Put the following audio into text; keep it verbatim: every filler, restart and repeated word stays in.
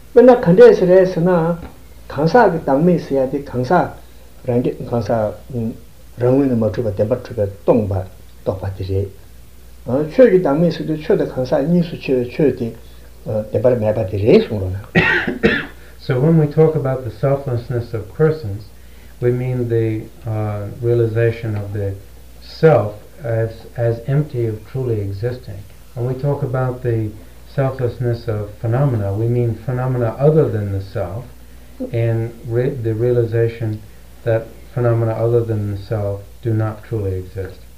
when a condense is na Kansa Tammis Yadi Kansa Rangi Kansa Ramin Matuba Debatuga Tongba Topatiri. Church Tammis to show the Kansa news to church Debar Mabati. So when we talk about the selflessness of persons, we mean the uh, realization of the self as as empty of truly existing. When we talk about the selflessness of phenomena, we mean phenomena other than the self, and re the realization that phenomena other than the self do not truly exist.